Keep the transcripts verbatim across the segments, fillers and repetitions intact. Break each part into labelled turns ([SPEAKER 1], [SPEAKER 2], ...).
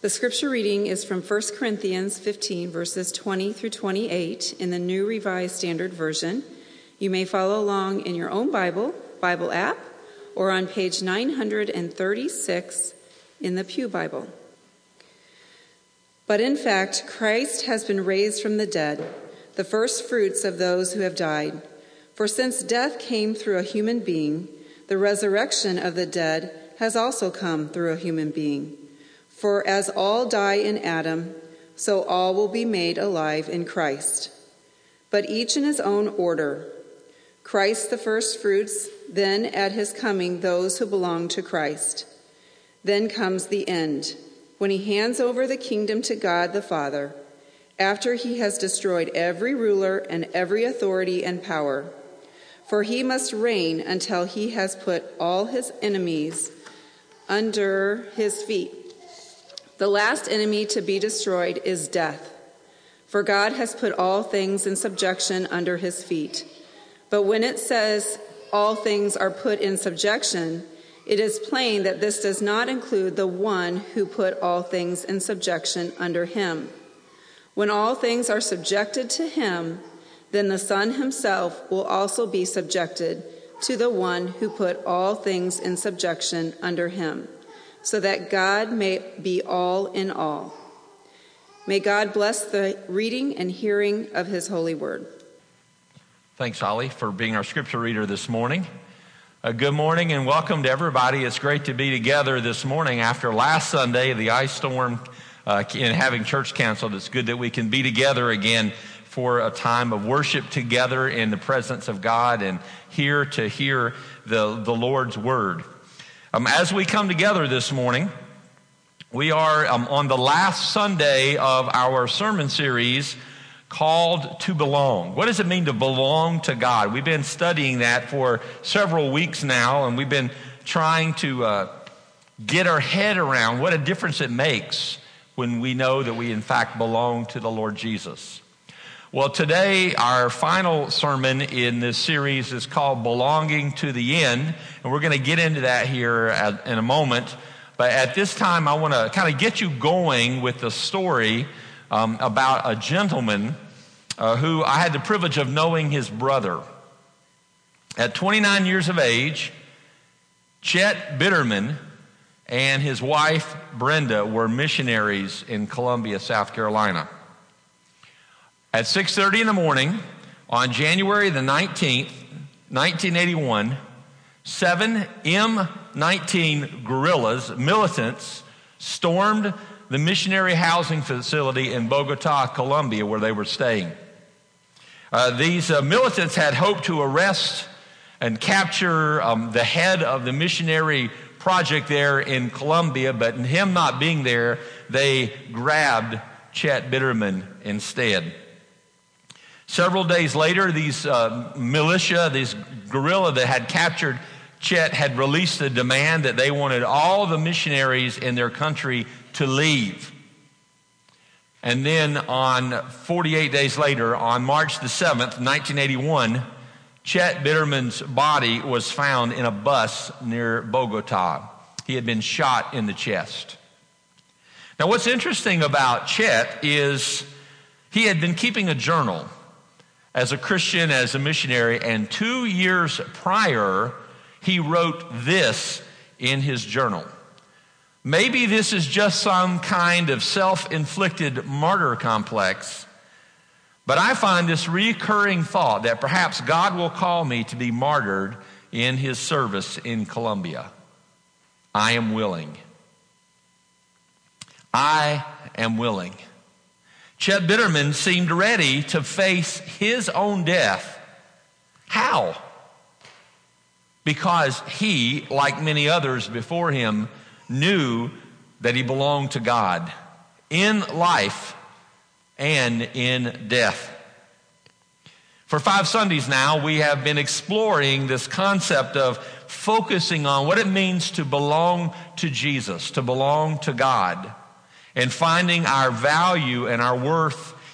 [SPEAKER 1] The scripture reading is from First Corinthians fifteen, verses twenty through twenty-eight in the New Revised Standard Version. You may follow along in your own Bible, Bible app, or on page nine thirty-six in the Pew Bible. But in fact, Christ has been raised from the dead, the first fruits of those who have died. For since death came through a human being, the resurrection of the dead has also come through a human being. For as all die in Adam, so all will be made alive in Christ. But each in his own order. Christ the first fruits, then at his coming those who belong to Christ. Then comes the end, when he hands over the kingdom to God the Father, after he has destroyed every ruler and every authority and power. For he must reign until he has put all his enemies under his feet. The last enemy to be destroyed is death. For God has put all things in subjection under his feet. But when it says all things are put in subjection, it is plain that this does not include the one who put all things in subjection under him. When all things are subjected to him, then the Son himself will also be subjected to the one who put all things in subjection under him, so that God may be all in all. May God bless the reading and hearing of his holy word.
[SPEAKER 2] Thanks, Holly, for being our scripture reader this morning. Uh, good morning and welcome to everybody. It's great to be together this morning after last Sunday, the ice storm uh, and having church canceled. It's good that we can be together again for a time of worship together in the presence of God and here to hear the, the Lord's word. Um, as we come together this morning, we are um, on the last Sunday of our sermon series called To Belong. What does it mean to belong to God? We've been studying that for several weeks now, and we've been trying to uh, get our head around what a difference it makes when we know that we in fact belong to the Lord Jesus. Well, today, our final sermon in this series is called Belonging to the End, and we're going to get into that here at, in a moment. But at this time, I want to kind of get you going with the story um, about a gentleman uh, who I had the privilege of knowing his brother. At twenty-nine years of age, Chet Bitterman and his wife, Brenda, were missionaries in Columbia, South Carolina. At six thirty in the morning, on January the nineteenth, nineteen eighty-one, seven M nineteen guerrillas, militants, stormed the missionary housing facility in Bogota, Colombia, where they were staying. Uh, these uh, militants had hoped to arrest and capture um, the head of the missionary project there in Colombia, but in him not being there, they grabbed Chet Bitterman instead. Several days later, these uh, militia, these guerrilla that had captured Chet had released a demand that they wanted all the missionaries in their country to leave. And then on forty-eight days later, on March the seventh, nineteen eighty-one, Chet Bitterman's body was found in a bus near Bogota. He had been shot in the chest. Now, what's interesting about Chet is he had been keeping a journal as a Christian, as a missionary, and two years prior, he wrote this in his journal. Maybe this is just some kind of self-inflicted martyr complex, but I find this recurring thought that perhaps God will call me to be martyred in his service in Colombia. I am willing. I am willing. Chet Bitterman seemed ready to face his own death. How? Because he, like many others before him, knew that he belonged to God in life and in death. For five Sundays now, we have been exploring this concept of focusing on what it means to belong to Jesus, to belong to God, and finding our value and our worth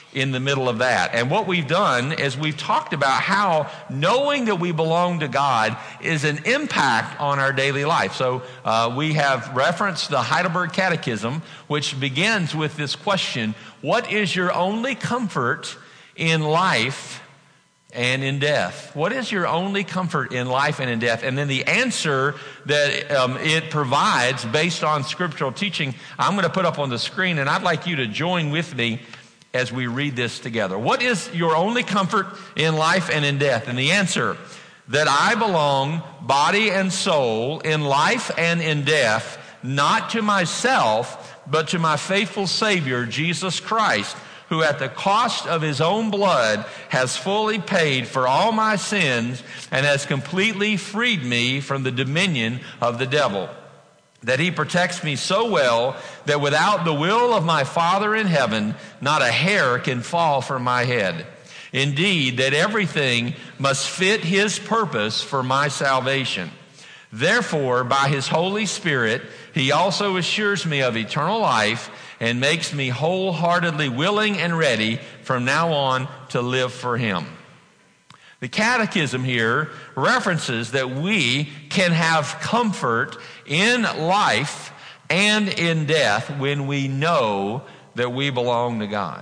[SPEAKER 2] in the middle of that. And what we've done is we've talked about how knowing that we belong to God is an impact on our daily life. So uh, we have referenced the Heidelberg Catechism, which begins with this question: what is your only comfort in life and in death? What is your only comfort in life and in death? And then the answer that um, it provides based on scriptural teaching, I'm going to put up on the screen, and I'd like you to join with me as we read this together. What is your only comfort in life and in death? And the answer: that I belong, body and soul, in life and in death, not to myself, but to my faithful Savior, Jesus Christ, who at the cost of his own blood has fully paid for all my sins and has completely freed me from the dominion of the devil. That he protects me so well that without the will of my Father in heaven, not a hair can fall from my head. Indeed, that everything must fit his purpose for my salvation. Therefore, by his Holy Spirit, he also assures me of eternal life and makes me wholeheartedly willing and ready from now on to live for him. The Catechism here references that we can have comfort in life and in death when we know that we belong to God.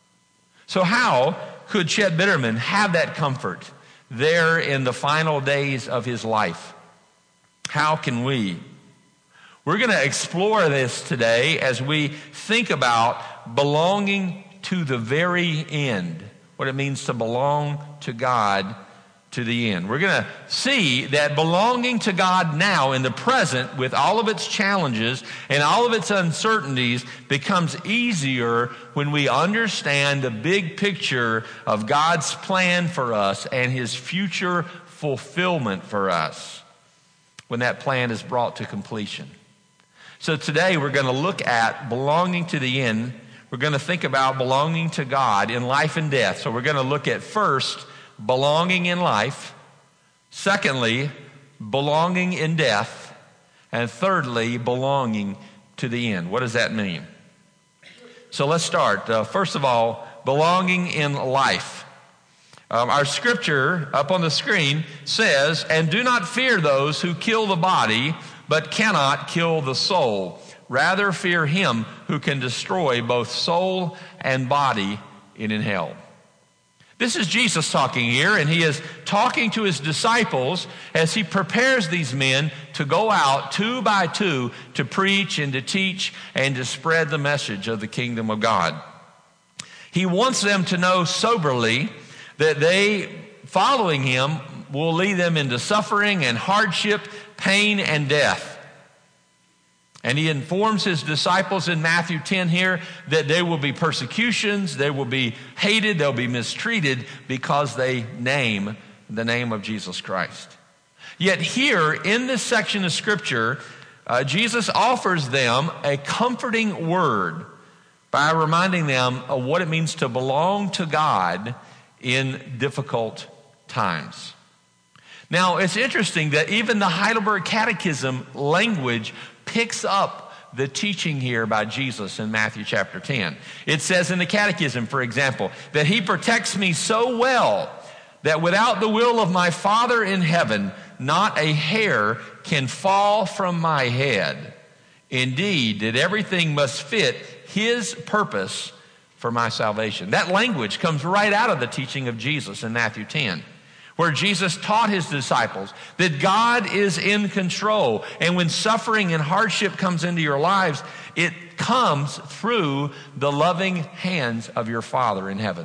[SPEAKER 2] So how could Chet Bitterman have that comfort there in the final days of his life? How can we? We're going to explore this today as we think about belonging to the very end, what it means to belong to God to the end. We're going to see that belonging to God now in the present, with all of its challenges and all of its uncertainties, becomes easier when we understand the big picture of God's plan for us and his future fulfillment for us when that plan is brought to completion. So today we're going to look at belonging to the end. We're going to think about belonging to God in life and death. So we're going to look at, first, belonging in life. Secondly, belonging in death. And thirdly, belonging to the end. What does that mean? So let's start. Uh, first of all, belonging in life. Um, our scripture up on the screen says, "And do not fear those who kill the body, but cannot kill the soul. Rather fear him who can destroy both soul and body in hell." This is Jesus talking here, and he is talking to his disciples as he prepares these men to go out two by two to preach and to teach and to spread the message of the kingdom of God. He wants them to know soberly that they, following him, will lead them into suffering and hardship, pain and death. And he informs his disciples in Matthew ten here that there will be persecutions, they will be hated, they'll be mistreated because they name the name of Jesus Christ. Yet here in this section of scripture, uh, Jesus offers them a comforting word by reminding them of what it means to belong to God in difficult times. Now, it's interesting that even the Heidelberg Catechism language picks up the teaching here by Jesus in Matthew chapter ten. It says in the Catechism, for example, that he protects me so well that without the will of my Father in heaven, not a hair can fall from my head. Indeed, that everything must fit his purpose for my salvation. That language comes right out of the teaching of Jesus in Matthew ten, where Jesus taught his disciples that God is in control. And when suffering and hardship comes into your lives, it comes through the loving hands of your Father in heaven.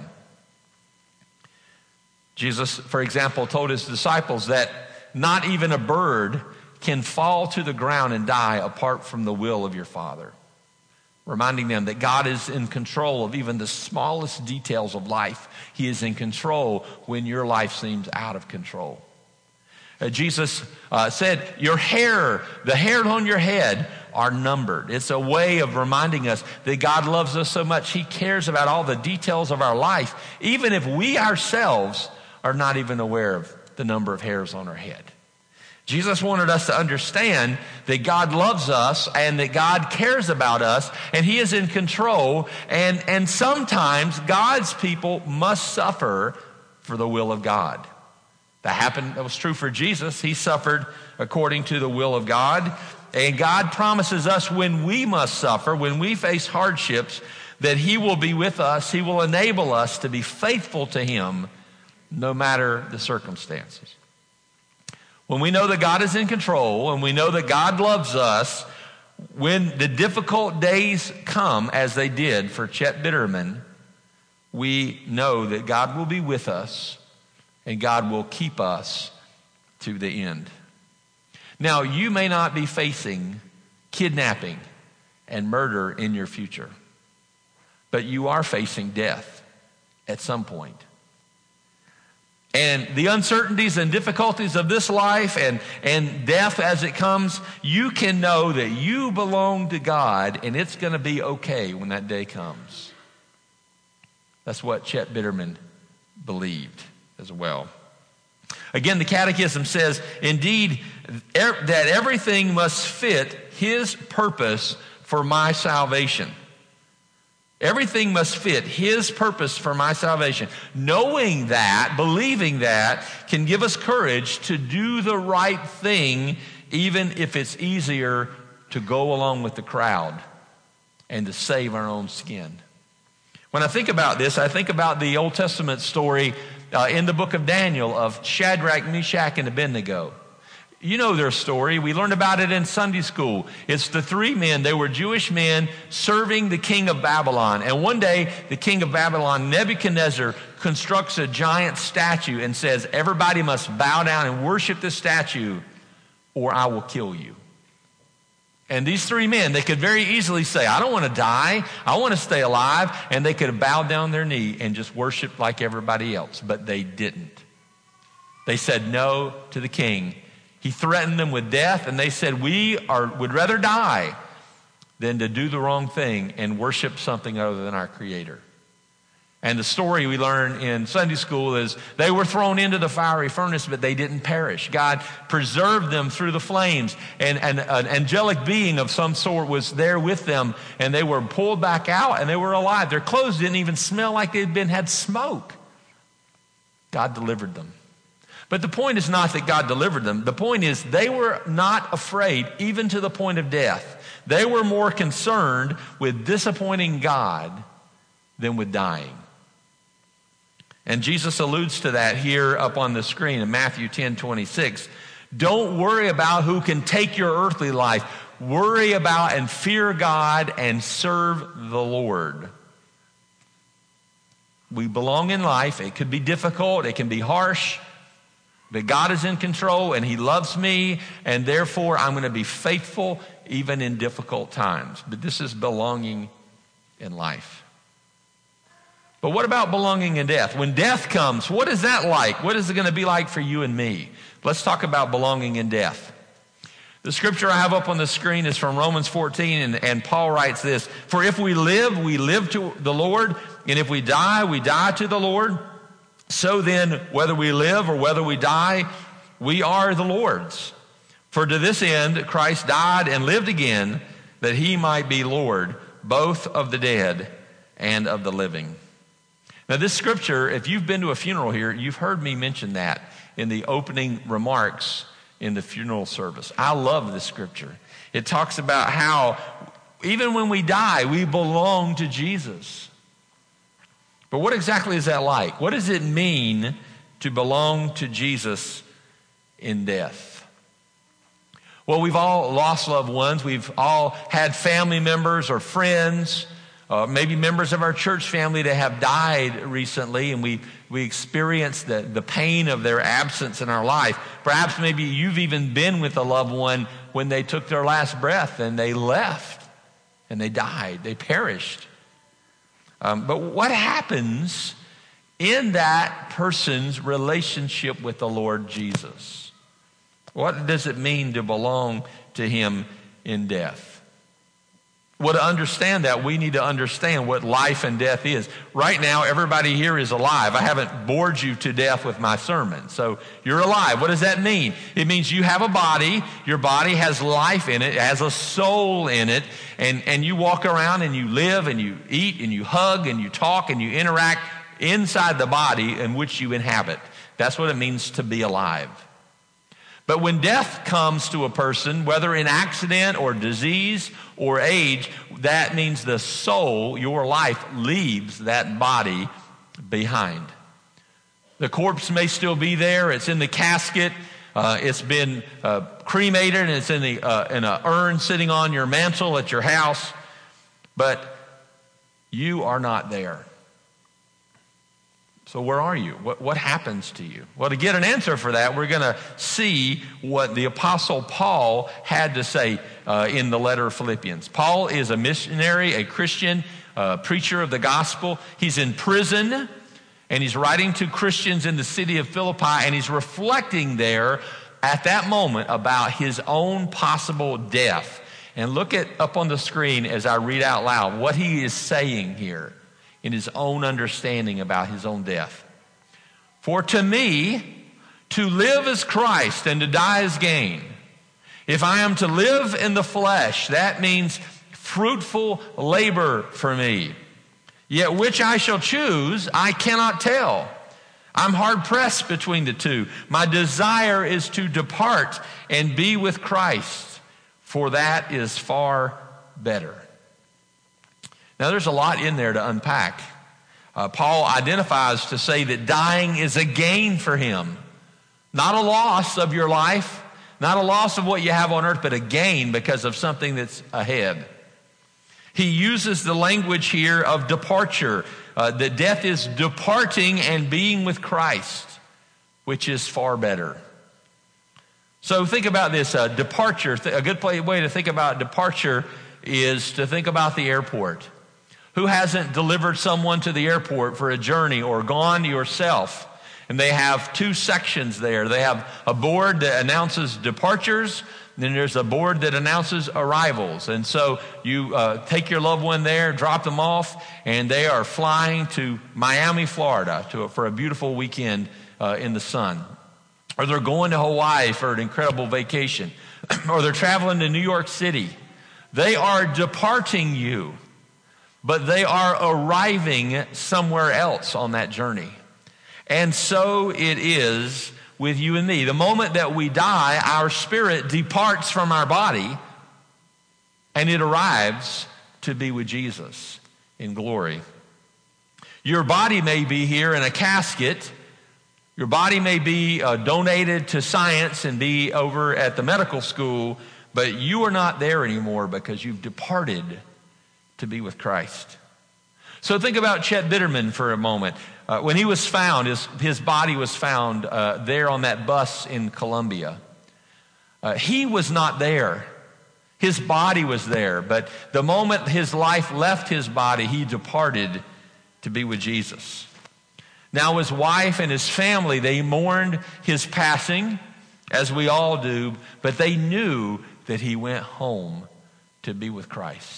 [SPEAKER 2] Jesus, for example, told his disciples that not even a bird can fall to the ground and die apart from the will of your Father, reminding them that God is in control of even the smallest details of life. He is in control when your life seems out of control. Uh, Jesus uh, said, your hair, the hairs on your head are numbered. It's a way of reminding us that God loves us so much. He cares about all the details of our life, even if we ourselves are not even aware of the number of hairs on our head. Jesus wanted us to understand that God loves us and that God cares about us and he is in control. And, and sometimes God's people must suffer for the will of God. That happened, that was true for Jesus. He suffered according to the will of God. And God promises us when we must suffer, when we face hardships, that he will be with us. He will enable us to be faithful to him no matter the circumstances. When we know that God is in control and we know that God loves us, when the difficult days come, as they did for Chet Bitterman, we know that God will be with us and God will keep us to the end. Now, you may not be facing kidnapping and murder in your future, but you are facing death at some point. And the uncertainties and difficulties of this life and, and death as it comes, you can know that you belong to God and it's going to be okay when that day comes. That's what Chet Bitterman believed as well. Again, the Catechism says, indeed, er, that everything must fit his purpose for my salvation. Everything must fit his purpose for my salvation. Knowing that, believing that, can give us courage to do the right thing, even if it's easier to go along with the crowd and to save our own skin. When I think about this, I think about the Old Testament story uh, in the book of Daniel of Shadrach, Meshach, and Abednego. You know their story. We learned about it in Sunday school. It's the three men. They were Jewish men serving the king of Babylon. And one day, the king of Babylon, Nebuchadnezzar, constructs a giant statue and says, everybody must bow down and worship this statue or I will kill you. And these three men, they could very easily say, I don't want to die. I want to stay alive. And they could have bowed down their knee and just worshiped like everybody else. But they didn't. They said no to the king. He threatened them with death, and they said, we are would rather die than to do the wrong thing and worship something other than our Creator. And the story we learn in Sunday school is they were thrown into the fiery furnace, but they didn't perish. God preserved them through the flames, and, and an angelic being of some sort was there with them, and they were pulled back out, and they were alive. Their clothes didn't even smell like they'd been had smoke. God delivered them. But the point is not that God delivered them. The point is they were not afraid, even to the point of death. They were more concerned with disappointing God than with dying. And Jesus alludes to that here up on the screen in Matthew ten twenty-six. Don't worry about who can take your earthly life. Worry about and fear God and serve the Lord. We belong in life. It could be difficult. It can be harsh. But God is in control and he loves me, and therefore I'm going to be faithful even in difficult times. But this is belonging in life. But what about belonging in death? When death comes, what is that like? What is it going to be like for you and me? Let's talk about belonging in death. The scripture I have up on the screen is from Romans fourteen, and, and Paul writes this, for if we live, we live to the Lord, and if we die, we die to the Lord. So then, whether we live or whether we die, we are the Lord's. For to this end, Christ died and lived again, that he might be Lord, both of the dead and of the living. Now, this scripture, if you've been to a funeral here, you've heard me mention that in the opening remarks in the funeral service. I love this scripture. It talks about how even when we die, we belong to Jesus. But what exactly is that like? What does it mean to belong to Jesus in death? Well, we've all lost loved ones. We've all had family members or friends, uh, maybe members of our church family that have died recently, and we, we experienced the, the pain of their absence in our life. Perhaps maybe you've even been with a loved one when they took their last breath and they left and they died, they perished. Um, but what happens in that person's relationship with the Lord Jesus? What does it mean to belong to him in death? Well, to understand that, we need to understand what life and death is. Right now, everybody here is alive. I haven't bored you to death with my sermon. So you're alive. What does that mean? It means you have a body. Your body has life in it, it has a soul in it. And, and you walk around and you live and you eat and you hug and you talk and you interact inside the body in which you inhabit. That's what it means to be alive. But when death comes to a person, whether in accident or disease or age, that means the soul, your life, leaves that body behind. The corpse may still be there. It's in the casket. Uh, it's been uh, cremated, and it's in the uh, in an urn sitting on your mantle at your house. But you are not there. So where are you? What, what happens to you? Well, to get an answer for that, we're going to see what the Apostle Paul had to say uh, in the letter of Philippians. Paul is a missionary, a Christian, uh, preacher of the gospel. He's in prison, and he's writing to Christians in the city of Philippi, and he's reflecting there at that moment about his own possible death. And look at up on the screen as I read out loud what he is saying here in his own understanding about his own death. For to me, to live is Christ and to die is gain. If I am to live in the flesh, that means fruitful labor for me. Yet which I shall choose, I cannot tell. I'm hard pressed between the two. My desire is to depart and be with Christ, for that is far better. Now, there's a lot in there to unpack. Uh, Paul identifies to say that dying is a gain for him. Not a loss of your life, not a loss of what you have on earth, but a gain because of something that's ahead. He uses the language here of departure, uh, that death is departing and being with Christ, which is far better. So think about this, uh, departure. A good way to think about departure is to think about the airport. Who hasn't delivered someone to the airport for a journey or gone yourself? And they have two sections there. They have a board that announces departures, and then there's a board that announces arrivals. And so you uh, take your loved one there, drop them off, and they are flying to Miami, Florida to, for a beautiful weekend uh, in the sun. Or they're going to Hawaii for an incredible vacation. Or they're traveling to New York City. They are departing you, but they are arriving somewhere else on that journey. And so it is with you and me. The moment that we die, our spirit departs from our body, and it arrives to be with Jesus in glory. Your body may be here in a casket. Your body may be uh, donated to science and be over at the medical school, but you are not there anymore because you've departed to be with Christ. So think about Chet Bitterman for a moment. Uh, when he was found, his, his body was found uh, there on that bus in Colombia. Uh, he was not there. His body was there, but the moment his life left his body, he departed to be with Jesus. Now his wife and his family, they mourned his passing, as we all do, but they knew that he went home to be with Christ.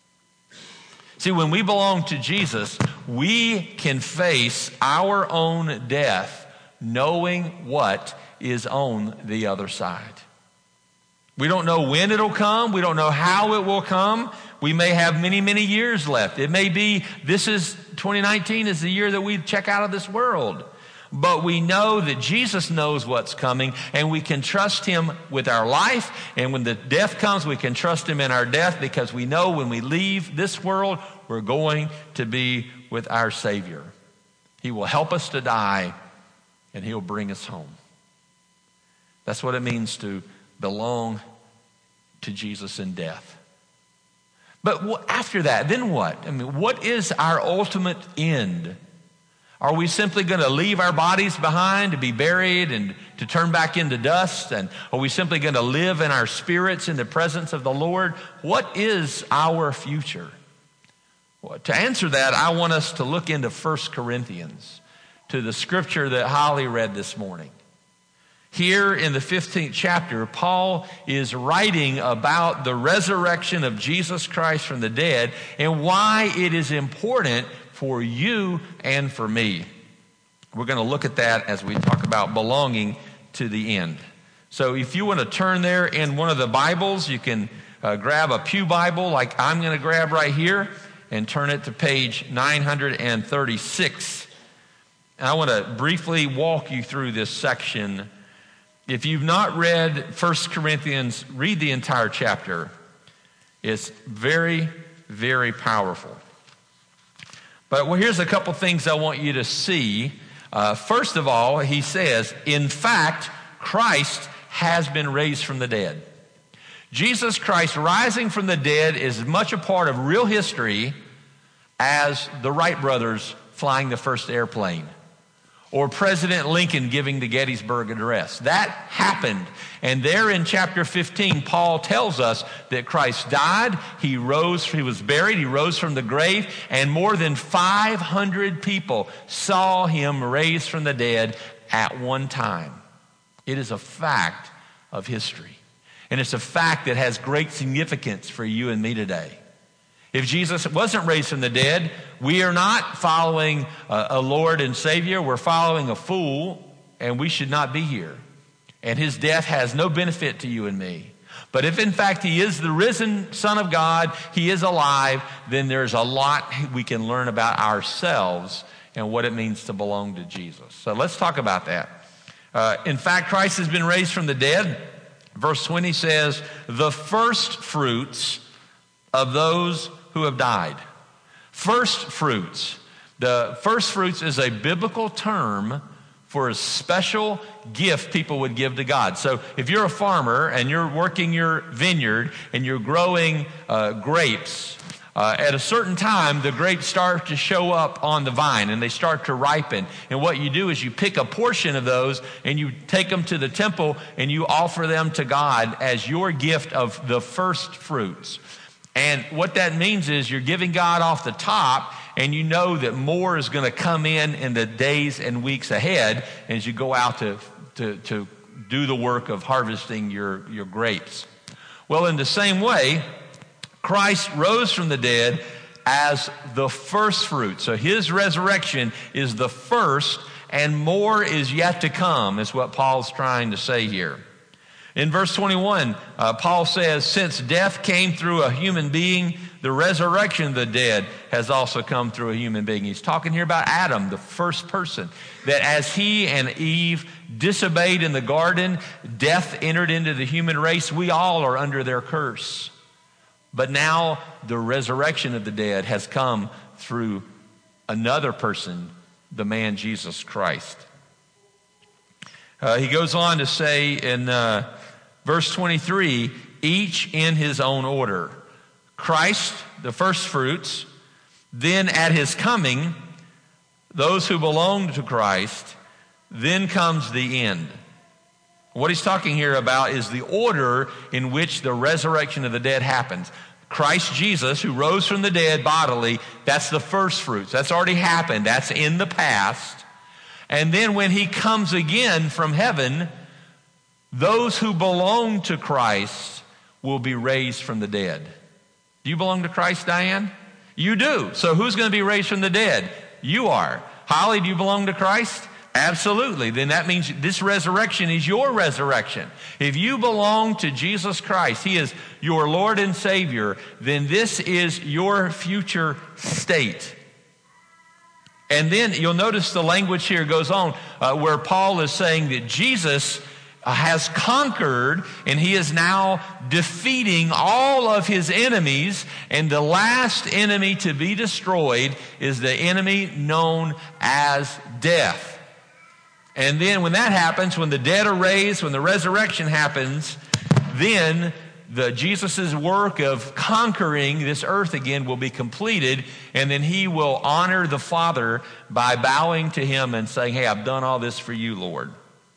[SPEAKER 2] See, when we belong to Jesus, we can face our own death knowing what is on the other side. We don't know when it'll come. We don't know how it will come. We may have many, many years left. It may be this is twenty nineteen is the year that we check out of this world. But we know that Jesus knows what's coming, and we can trust him with our life. And when the death comes, we can trust him in our death, because we know when we leave this world, we're going to be with our Savior. He will help us to die, and he'll bring us home. That's what it means to belong to Jesus in death. But after that, then what? I mean, what is our ultimate end? Are we simply going to leave our bodies behind to be buried and to turn back into dust? And are we simply going to live in our spirits in the presence of the Lord? What is our future? Well, to answer that, I want us to look into First Corinthians, to the scripture that Holly read this morning. Here in the fifteenth chapter, Paul is writing about the resurrection of Jesus Christ from the dead and why it is important for you and for me. We're going to look at that as we talk about belonging to the end. So if you want to turn there in one of the Bibles, you can uh, grab a pew Bible like I'm going to grab right here and turn it to page nine thirty-six. And I want to briefly walk you through this section. If you've not read First Corinthians, read the entire chapter. It's very, very powerful. But well, here's a couple things I want you to see. Uh, first of all, he says, in fact, Christ has been raised from the dead. Jesus Christ rising from the dead is as much a part of real history as the Wright brothers flying the first airplane, or President Lincoln giving the Gettysburg Address. That happened. And there in chapter fifteen, Paul tells us that Christ died, he rose, he was buried, he rose from the grave, and more than five hundred people saw him raised from the dead at one time. It is a fact of history. And it's a fact that has great significance for you and me today. If Jesus wasn't raised from the dead, we are not following a, a Lord and Savior. We're following a fool, and we should not be here. And his death has no benefit to you and me. But if in fact he is the risen Son of God, he is alive, then there's a lot we can learn about ourselves and what it means to belong to Jesus. So let's talk about that. Uh, in fact, Christ has been raised from the dead. Verse twenty says, the first fruits of those who have died. First fruits. The first fruits is a biblical term for a special gift people would give to God. So if you're a farmer and you're working your vineyard and you're growing uh, grapes, uh, at a certain time the grapes start to show up on the vine and they start to ripen. And what you do is you pick a portion of those and you take them to the temple and you offer them to God as your gift of the first fruits. And what that means is you're giving God off the top, and you know that more is going to come in in the days and weeks ahead as you go out to, to, to do the work of harvesting your, your grapes. Well, in the same way, Christ rose from the dead as the first fruit. So his resurrection is the first, and more is yet to come, is what Paul's trying to say here. In verse twenty-one, uh, Paul says, since death came through a human being, the resurrection of the dead has also come through a human being. He's talking here about Adam, the first person, that as he and Eve disobeyed in the garden, death entered into the human race. We all are under their curse. But now the resurrection of the dead has come through another person, the man Jesus Christ. Uh, he goes on to say in uh, verse twenty-three, each in his own order. Christ, the first fruits, then at his coming, those who belong to Christ, then comes the end. What he's talking here about is the order in which the resurrection of the dead happens. Christ Jesus, who rose from the dead bodily, that's the first fruits. That's already happened. That's in the past. And then when he comes again from heaven, those who belong to Christ will be raised from the dead. Do you belong to Christ, Diane? You do. So who's going to be raised from the dead? You are. Holly, do you belong to Christ? Absolutely. Then that means this resurrection is your resurrection. If you belong to Jesus Christ, he is your Lord and Savior, then this is your future state. And then you'll notice the language here goes on uh, where Paul is saying that Jesus uh, has conquered and he is now defeating all of his enemies. And the last enemy to be destroyed is the enemy known as death. And then when that happens, when the dead are raised, when the resurrection happens, then the Jesus' work of conquering this earth again will be completed, and then he will honor the Father by bowing to him and saying, hey, I've done all this for you, Lord.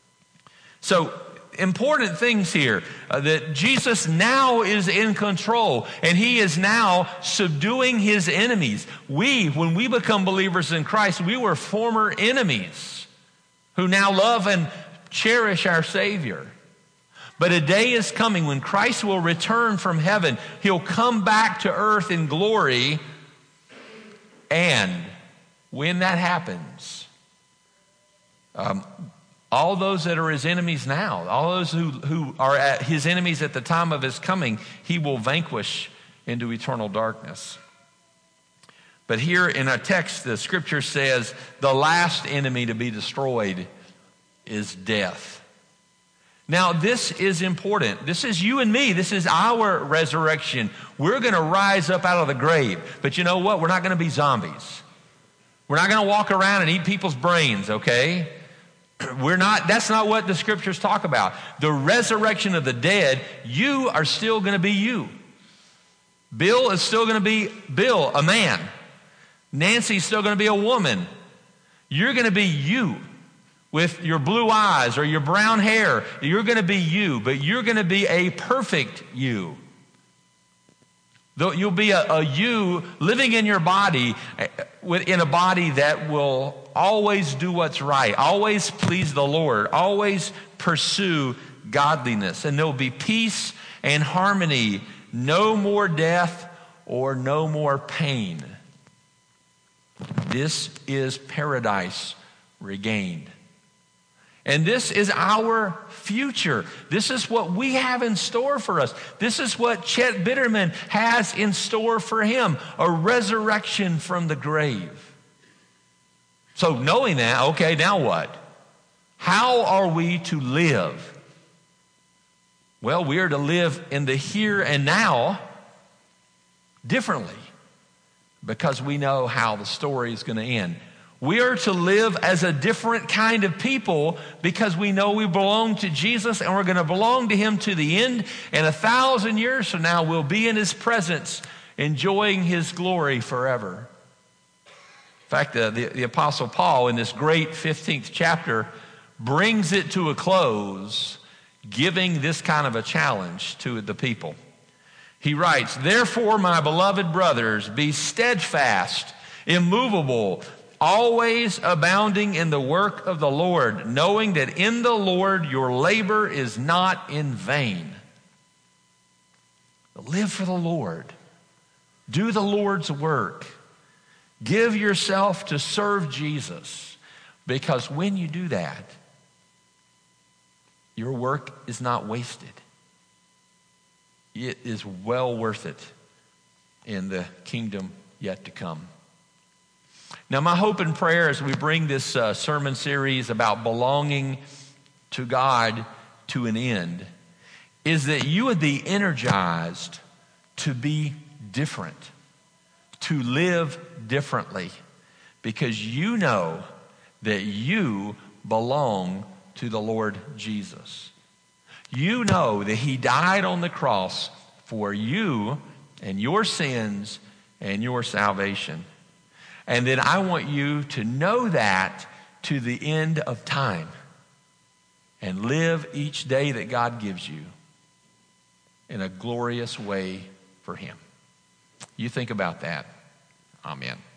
[SPEAKER 2] So important things here, uh, that Jesus now is in control, and he is now subduing his enemies. We, when we become believers in Christ, we were former enemies who now love and cherish our Savior. But a day is coming when Christ will return from heaven. He'll come back to earth in glory. And when that happens, um, all those that are his enemies now, all those who, who are at his enemies at the time of his coming, he will vanquish into eternal darkness. But here in our text, the scripture says the last enemy to be destroyed is death. Now, this is important. This is you and me. This is our resurrection. We're going to rise up out of the grave. But you know what? We're not going to be zombies. We're not going to walk around and eat people's brains, okay? We're not, that's not what the scriptures talk about. The resurrection of the dead, you are still going to be you. Bill is still going to be Bill, a man. Nancy's still going to be a woman. You're going to be you. With your blue eyes or your brown hair, you're going to be you, but you're going to be a perfect you. Though you'll be a, a you living in your body, in a body that will always do what's right, always please the Lord, always pursue godliness. And there will be peace and harmony, no more death or no more pain. This is paradise regained. And this is our future. This is what we have in store for us. This is what Chet Bitterman has in store for him, a resurrection from the grave. So knowing that, okay, now what? How are we to live? Well, we are to live in the here and now differently because we know how the story is going to end. We are to live as a different kind of people because we know we belong to Jesus and we're going to belong to him to the end. And a thousand years from now, we'll be in his presence, enjoying his glory forever. In fact, uh, the, the Apostle Paul in this great fifteenth chapter brings it to a close, giving this kind of a challenge to the people. He writes, "Therefore, my beloved brothers, be steadfast, immovable, always abounding in the work of the Lord, knowing that in the Lord your labor is not in vain." Live for the Lord. Do the Lord's work. Give yourself to serve Jesus, because when you do that, your work is not wasted. It is well worth it in the kingdom yet to come. Now, my hope and prayer as we bring this uh, sermon series about belonging to God to an end is that you would be energized to be different, to live differently, because you know that you belong to the Lord Jesus. You know that he died on the cross for you and your sins and your salvation. And then I want you to know that to the end of time and live each day that God gives you in a glorious way for him. You think about that. Amen.